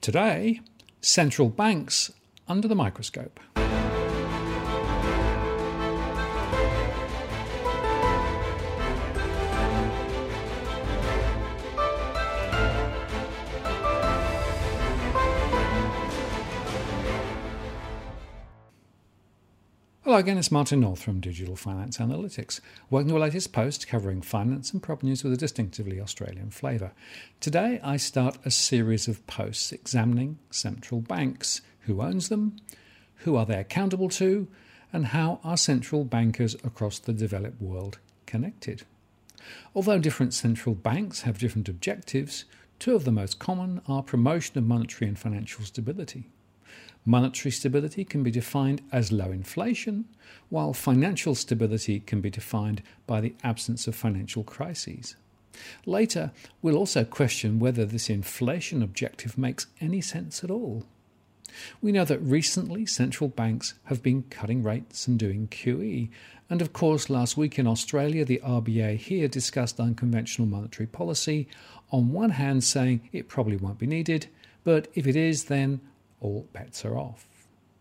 Today, central banks under the microscope. Hello again, it's Martin North from Digital Finance Analytics, working the latest post covering finance and prop news with a distinctively Australian flavour. Today I start a series of posts examining central banks, who owns them, who are they accountable to, and how are central bankers across the developed world connected. Although different central banks have different objectives, two of the most common are promotion of monetary and financial stability. Monetary stability can be defined as low inflation, while financial stability can be defined by the absence of financial crises. Later, we'll also question whether this inflation objective makes any sense at all. We know that recently central banks have been cutting rates and doing QE, and of course last week in Australia the RBA here discussed unconventional monetary policy, on one hand saying it probably won't be needed, but if it is then all bets are off.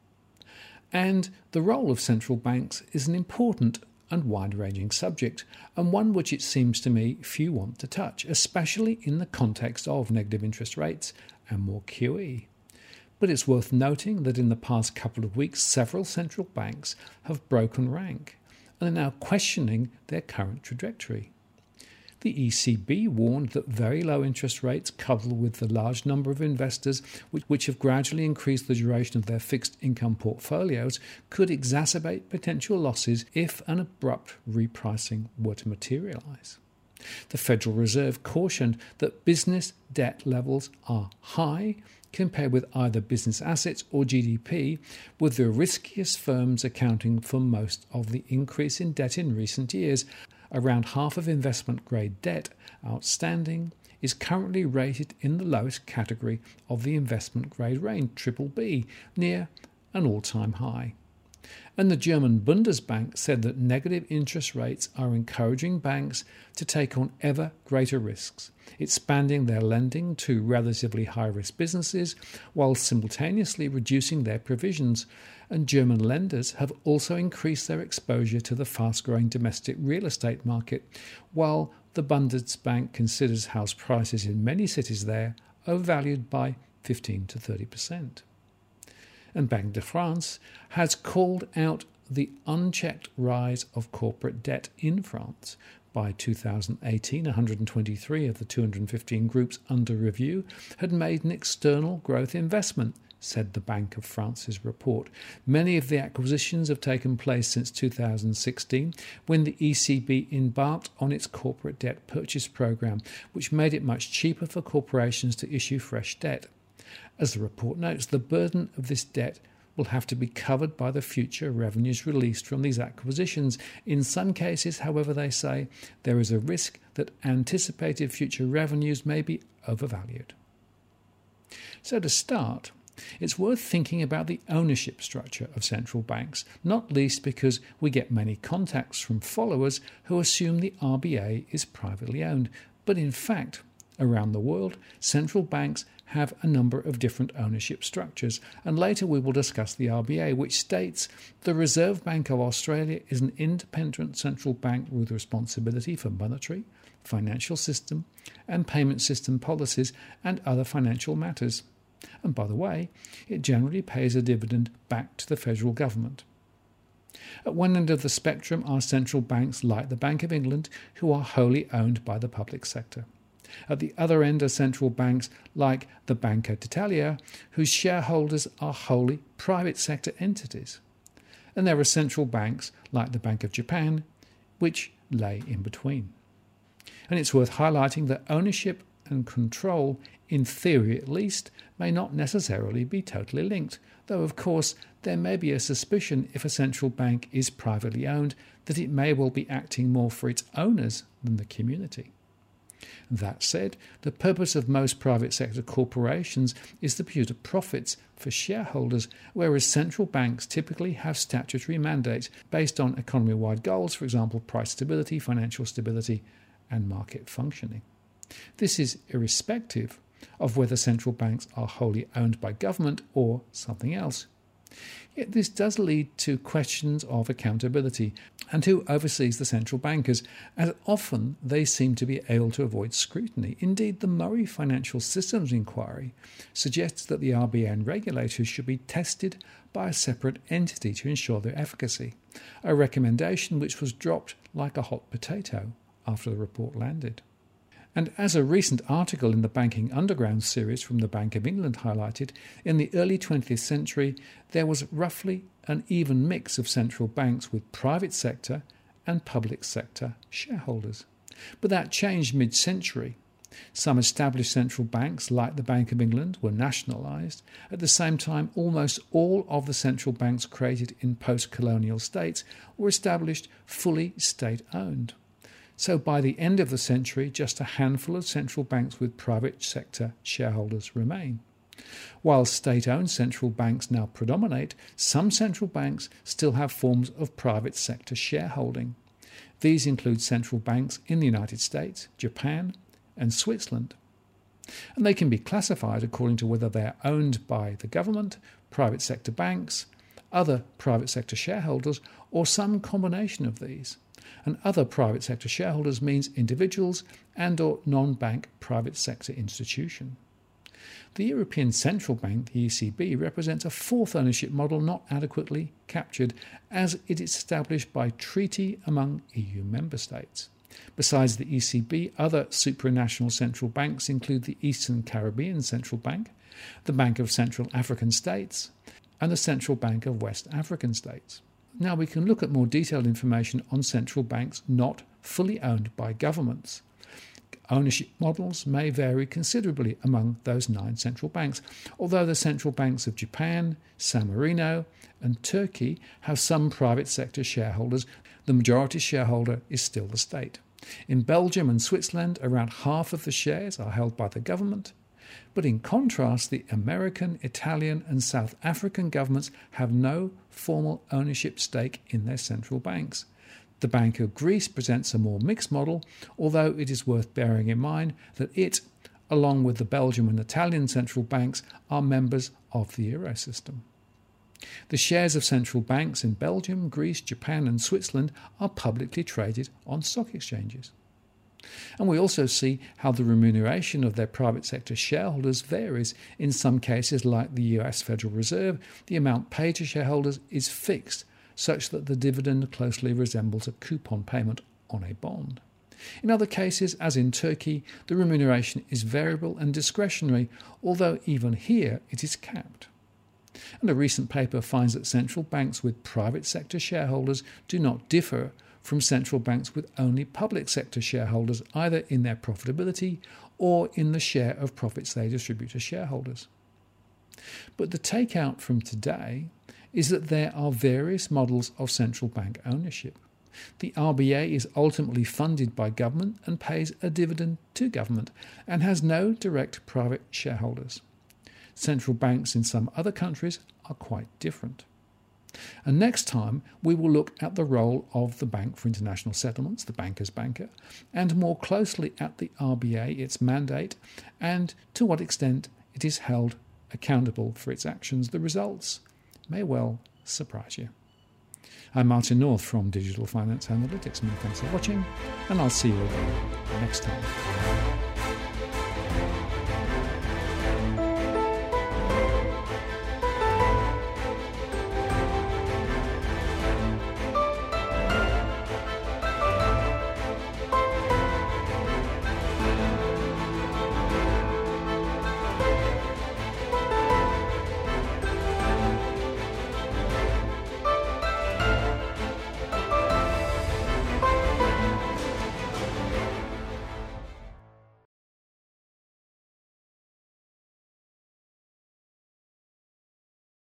And the role of central banks is an important and wide-ranging subject, and one which it seems to me few want to touch, especially in the context of negative interest rates and more QE. But it's worth noting that in the past couple of weeks, several central banks have broken rank and are now questioning their current trajectory. The ECB warned that very low interest rates, coupled with the large number of investors which have gradually increased the duration of their fixed income portfolios, could exacerbate potential losses if an abrupt repricing were to materialise. The Federal Reserve cautioned that business debt levels are high compared with either business assets or GDP, with the riskiest firms accounting for most of the increase in debt in recent years. Around half of investment-grade debt outstanding is currently rated in the lowest category of the investment-grade range, BBB, near an all-time high. And the German Bundesbank said that negative interest rates are encouraging banks to take on ever greater risks, expanding their lending to relatively high-risk businesses while simultaneously reducing their provisions. And German lenders have also increased their exposure to the fast-growing domestic real estate market, while the Bundesbank considers house prices in many cities there overvalued by 15 to 30%. And Banque de France has called out the unchecked rise of corporate debt in France. By 2018, 123 of the 215 groups under review had made an external growth investment, said the Bank of France's report. Many of the acquisitions have taken place since 2016, when the ECB embarked on its corporate debt purchase programme, which made it much cheaper for corporations to issue fresh debt. As the report notes, the burden of this debt will have to be covered by the future revenues released from these acquisitions. In some cases, however, they say, there is a risk that anticipated future revenues may be overvalued. So to start, it's worth thinking about the ownership structure of central banks, not least because we get many contacts from followers who assume the RBA is privately owned. But in fact, around the world, central banks have a number of different ownership structures, and later we will discuss the RBA, which states the Reserve Bank of Australia is an independent central bank with responsibility for monetary, financial system and payment system policies and other financial matters. And by the way, it generally pays a dividend back to the federal government. At one end of the spectrum are central banks like the Bank of England, who are wholly owned by the public sector. At the other end are central banks like the Banca d'Italia, whose shareholders are wholly private sector entities. And there are central banks like the Bank of Japan, which lay in between. And it's worth highlighting that ownership and control, in theory at least, may not necessarily be totally linked, though of course there may be a suspicion if a central bank is privately owned that it may well be acting more for its owners than the community. That said, the purpose of most private sector corporations is to produce profits for shareholders, whereas central banks typically have statutory mandates based on economy-wide goals, for example, price stability, financial stability, and market functioning. This is irrespective of whether central banks are wholly owned by government or something else. Yet this does lead to questions of accountability and who oversees the central bankers, as often they seem to be able to avoid scrutiny. Indeed, the Murray Financial Systems Inquiry suggests that the RBA and regulators should be tested by a separate entity to ensure their efficacy, a recommendation which was dropped like a hot potato after the report landed. And as a recent article in the Banking Underground series from the Bank of England highlighted, in the early 20th century there was roughly an even mix of central banks with private sector and public sector shareholders. But that changed mid-century. Some established central banks, like the Bank of England, were nationalised. At the same time, almost all of the central banks created in post-colonial states were established fully state-owned. So by the end of the century, just a handful of central banks with private sector shareholders remain. While state-owned central banks now predominate, some central banks still have forms of private sector shareholding. These include central banks in the United States, Japan, and Switzerland. And they can be classified according to whether they are owned by the government, private sector banks, other private sector shareholders, or some combination of these. And other private sector shareholders means individuals and or non-bank private sector institution. The European Central Bank, the ECB, represents a fourth ownership model not adequately captured, as it is established by treaty among EU member states. Besides the ECB, other supranational central banks include the Eastern Caribbean Central Bank, the Bank of Central African States, and the Central Bank of West African States. Now we can look at more detailed information on central banks not fully owned by governments. Ownership models may vary considerably among those 9 central banks, although the central banks of Japan, San Marino, and Turkey have some private sector shareholders. The majority shareholder is still the state. In Belgium and Switzerland, around half of the shares are held by the government. But in contrast, the American, Italian and South African governments have no formal ownership stake in their central banks. The Bank of Greece presents a more mixed model, although it is worth bearing in mind that it, along with the Belgian and Italian central banks, are members of the euro system. The shares of central banks in Belgium, Greece, Japan and Switzerland are publicly traded on stock exchanges. And we also see how the remuneration of their private sector shareholders varies. In some cases, like the US Federal Reserve, the amount paid to shareholders is fixed, such that the dividend closely resembles a coupon payment on a bond. In other cases, as in Turkey, the remuneration is variable and discretionary, although even here it is capped. And a recent paper finds that central banks with private sector shareholders do not differ from central banks with only public sector shareholders, either in their profitability or in the share of profits they distribute to shareholders. But the takeout from today is that there are various models of central bank ownership. The RBA is ultimately funded by government and pays a dividend to government and has no direct private shareholders. Central banks in some other countries are quite different. And next time we will look at the role of the Bank for International Settlements, the banker's banker, and more closely at the RBA, its mandate, and to what extent it is held accountable for its actions. The results may well surprise you. I'm Martin North from Digital Finance Analytics. Many thanks for watching, and I'll see you again next time.